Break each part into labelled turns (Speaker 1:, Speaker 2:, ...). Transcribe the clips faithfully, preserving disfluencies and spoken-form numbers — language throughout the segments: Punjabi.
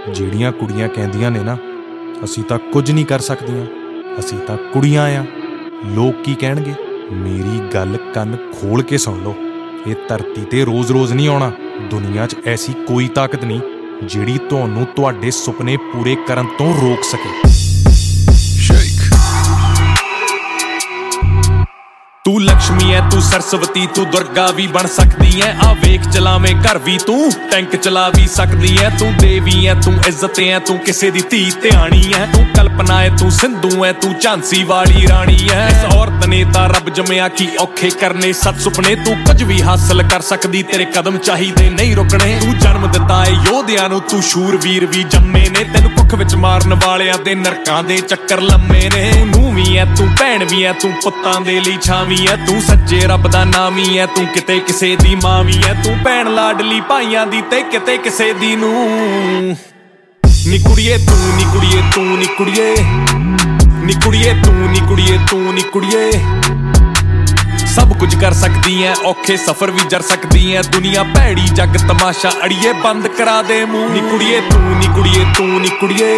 Speaker 1: ਜਿਹੜੀਆਂ ਕੁੜੀਆਂ ਕਹਿੰਦੀਆਂ ਨੇ ਨਾ ਅਸੀਂ ਤਾਂ ਕੁਝ ਨਹੀਂ ਕਰ ਸਕਦੀਆਂ, ਅਸੀਂ ਤਾਂ ਕੁੜੀਆਂ ਆ, ਲੋਕ ਕੀ ਕਹਿਣਗੇ? ਮੇਰੀ ਗੱਲ ਕੰਨ ਖੋਲ ਕੇ ਸੁਣ ਲਓ, ਇਹ ਧਰਤੀ ਤੇ ਰੋਜ਼-ਰੋਜ਼ ਨਹੀਂ ਆਉਣਾ। ਦੁਨੀਆ 'ਚ ਐਸੀ ਕੋਈ ਤਾਕਤ ਨਹੀਂ ਜਿਹੜੀ ਤੁਹਾਨੂੰ ਤੁਹਾਡੇ ਸੁਪਨੇ ਪੂਰੇ ਕਰਨ ਤੋਂ ਰੋਕ ਸਕੇ। ਤੂੰ ਲక్ష్ਮੀ ਐ, ਤੂੰ ਸਰਸਵਤੀ, ਤੂੰ ਦੁਰਗਾ ਵੀ ਬਣ ਸਕਦੀ ਐ। ਆ ਵੇਖ ਚਲਾਵੇਂ ਘਰ ਵੀ ਤੂੰ ਟੈਂਕ ਚਲਾ ਵੀ ਸਕਦੀ ਐ। ਤੂੰ ਦੇਵੀ ਐ, ਤੂੰ ਇੱਜ਼ਤ ਐ, ਤੂੰ ਕਿਸੇ ਦੀ ਧੀ ਧਿਆਣੀ ਐ। ਤੂੰ ਕਲਪਨਾ ਐ, ਤੂੰ ਸਿੰਧੂ ਐ, ਤੂੰ ਝਾਂਸੀ ਵਾਲੀ ਰਾਣੀ ਐ। ਇਸ ਔਰਤ ਨੇ ਤਾਂ ਰੱਬ ਜੰਮਿਆ ਕੀ ਔਖੇ ਕਰਨੇ ਸੱਤ ਸੁਪਨੇ। ਤੂੰ ਕੁਝ ਵੀ ਹਾਸਲ ਕਰ ਸਕਦੀ, ਤੇਰੇ ਕਦਮ ਚਾਹੀਦੇ ਨਹੀਂ ਰੁਕਣੇ। ਤੂੰ ਜਨਮ ਦਿੱਤਾ ਏ ਯੋਧਿਆਂ ਨੂੰ, ਤੂੰ ਸ਼ੂਰਵੀਰ ਵੀ ਜੰਮੇ ਨੇ। ਤੈਨੂੰ ਕੁੱਖ ਵਿੱਚ ਮਾਰਨ ਵਾਲਿਆਂ ਦੇ ਨਰਕਾਂ ਦੇ ਚੱਕਰ ਲੰਮੇ ਨੇ। ਤੂੰ ਨੂੰਹ ਵੀ ਐ, ਤੂੰ ਭੈਣ ਵੀ ਐ, ਤੂੰ ਪੁੱਤਾਂ ਦੇ ਲਈ ਛਾਵੀਂ ਐ। ਤੂੰ ਸੱਚੇ ਰੱਬ ਦਾ ਨਾਮੀ ਐ, ਤੂੰ ਕਿਤੇ ਕਿਸੇ ਦੀ ਮਾਂ ਵੀ ਐ। ਤੂੰ ਭੈਣ ਲਾਡਲੀ ਭਾਈਆਂ ਦੀ ਤੇ ਕਿਤੇ ਕਿਸੇ ਦੀ ਨੂੰ। ਨੀ ਕੁੜੀਏ ਤੂੰ, ਨੀ ਕੁੜੀਏ ਤੂੰ, ਨੀ ਕੁੜੀਏ, ਨੀ ਕੁੜੀਏ ਤੂੰ, ਨੀ ਕੁੜੀਏ ਤੂੰ, ਨੀ ਕੁੜੀਏ। ਸਭ ਕੁਝ ਕਰ ਸਕਦੀ ਐ, ਔਖੇ ਸਫ਼ਰ ਵੀ ਜਰ ਸਕਦੀ ਐ। ਦੁਨੀਆ ਭੈੜੀ ਜੱਗ ਤਮਾਸ਼ਾ, ਅੜੀਏ ਬੰਦ ਕਰਾ ਦੇ ਮੂੰਹ। ਨੀ ਕੁੜੀਏ ਤੂੰ, ਨੀ ਕੁੜੀਏ ਤੂੰ, ਨੀ ਕੁੜੀਏ।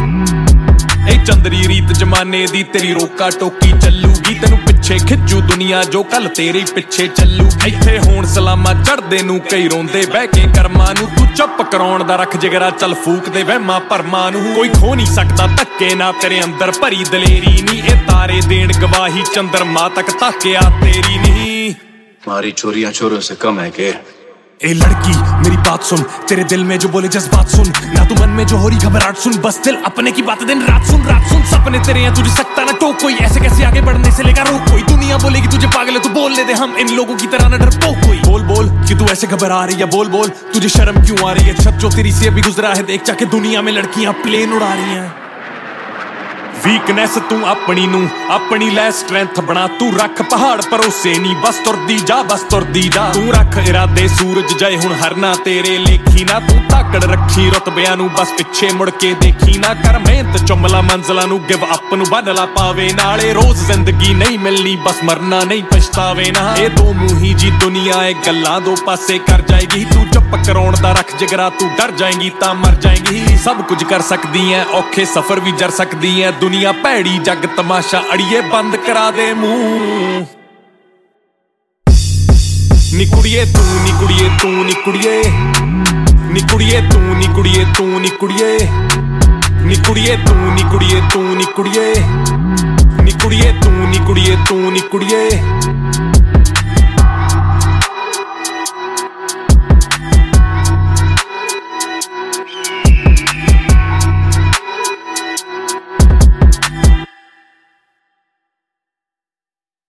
Speaker 1: ਇਹ ਚੰਦਰੀ ਰੀਤ ਜਮਾਨੇ ਦੀ ਤੇਰੀ ਰੋਕਾ ਟੋਕੀ ਚੱਲੂਗੀ। ਤੈਨੂੰ ਪਿੱਛੇ ਖਿੱਚੂ ਦੁਨੀਆ ਜੋ ਕੱਲ ਤੇਰੇ ਪਿੱਛੇ ਚੱਲੂ। ਇੱਥੇ ਹੋਣ ਸਲਾਮਾ ਚੜ੍ਹਦੇ ਨੂੰ ਕਈ ਰੋਂਦੇ ਬਹਿ ਕੇ ਕਰਮਾਂ ਨੂੰ। ਤੂੰ ਚੁੱਪ ਕਰਾਉਣ ਦਾ ਰੱਖ ਜਿਗਰਾ, ਚੱਲ ਫੂਕ ਦੇ ਵਹਿਮਾਂ ਭਰਮਾਂ ਨੂੰ। ਕੋਈ ਖੋ ਨਹੀਂ ਸਕਦਾ ਧੱਕੇ ਨਾ ਤੇਰੇ ਅੰਦਰ ਭਰੀ ਦਲੇਰੀ ਨੀ। ਇਹ ਤਾਰੇ ਦੇਣ ਗਵਾਹੀ ਚੰਦਰਮਾ ਤੱਕ ਤਾਕਿਆ ਤੇਰੀ ਨਹੀਂ।
Speaker 2: हमारी चोरियां चोरों से कम है के?
Speaker 1: ए लड़की मेरी बात सुन, तेरे दिल में जो बोले जज्बात सुन, ना तू मन में जो हो रही घबराहट सुन। बस दिल अपने की बात दिन रात सुन, रात सुन। सपने तेरे हैं तुझे सकता ना टोक कोई, ऐसे कैसे आगे बढ़ने से लेकर रोक कोई। दुनिया बोलेगी तुझे पागल है, तू बोल ले दे, हम इन लोगों की तरह ना डरपोक कोई। बोल बोल कि तू ऐसे घबरा रही है, बोल बोल तुझे शर्म क्यों आ रही है। छत जो तेरी से भी गुजरा है देख जाके, दुनिया में लड़कियां प्लेन उड़ा रही हैं। ਵੀਕਨੈਸ ਤੂੰ ਆਪਣੀ ਨੂੰ ਆਪਣੀ ਲੈ ਸਟਰੈਂਥ ਬਣਾ। ਤੂੰ ਰੱਖ ਪਹਾੜ ਭਰੋਸੇ ਨਹੀਂ, ਬਸ ਤੁਰਦੀ ਜਾ, ਬਸ ਤੁਰਦੀ ਜਾ। ਤੂੰ ਰੱਖ ਇਰਾਦੇ ਸੂਰਜ ਜਾਏ ਹੁਣ ਹਰਨਾ ਤੇਰੇ ਲੇਖੀ ਨਾ। ਤੂੰ ਧਾਕੜ ਰੱਖੀ ਰੁਤਬਿਆਂ ਨੂੰ, ਬਸ ਪਿੱਛੇ ਮੁੜ ਕੇ ਦੇਖੀ ਨਾ। ਕਰ ਮਿਹਨਤ ਚੁੰਮਲਾ ਮੰਜ਼ਲਾਂ ਨੂੰ, ਗਿਵ ਅਪ ਨੂੰ ਬੰਨ ਲਾ ਪਾਵੇ ਨਾਲੇ। ਰੋਜ਼ ਜ਼ਿੰਦਗੀ ਨਹੀਂ ਮਿਲਣੀ, ਬਸ ਮਰਨਾ ਨਹੀਂ ਪਛਤਾਵੇ ਨਾ। ਇਹ ਦੋ ਮੂੰਹੀ ਜੀ ਦੁਨੀਆ ਇਹ ਗੱਲਾਂ ਦੋ ਪਾਸੇ ਕਰ ਜਾਏਗੀ। ਤੂੰ ਚੁੱਪ ਕਰਾਉਣ ਦਾ ਰੱਖ ਜਿਗਰਾ, ਤੂੰ ਡਰ ਜਾਏਗੀ ਤਾਂ ਮਰ ਜਾਏਗੀ। ਸਭ ਕੁਝ ਕਰ ਸਕਦੀ ਐ, ਔਖੇ ਸਫ਼ਰ ਵੀ ਜਰ ਸਕਦੀ ਐ। ਦੁਨੀਆ ਭੈੜੀ ਜੱਗ ਤਮਾਸ਼ਾ, ਅੜੀਏ ਬੰਦ ਕਰਾ ਦੇ ਮੂੰਹ। ਨੀ ਕੁੜੀਏ ਤੂੰ, ਨੀ ਕੁੜੀਏ ਤੂੰ, ਨੀ ਕੁੜੀਏ, ਨੀ ਕੁੜੀਏ ਤੂੰ, ਨੀ ਕੁੜੀਏ ਤੂੰ, ਨੀ ਕੁੜੀਏ, ਨੀ ਕੁੜੀਏ ਤੂੰ, ਨੀ ਕੁੜੀਏ ਤੂੰ, ਨੀ ਕੁੜੀਏ, ਨੀ ਕੁੜੀਏ ਤੂੰ, ਨੀ ਕੁੜੀਏ ਤੂੰ, ਨੀ ਕੁੜੀਏ।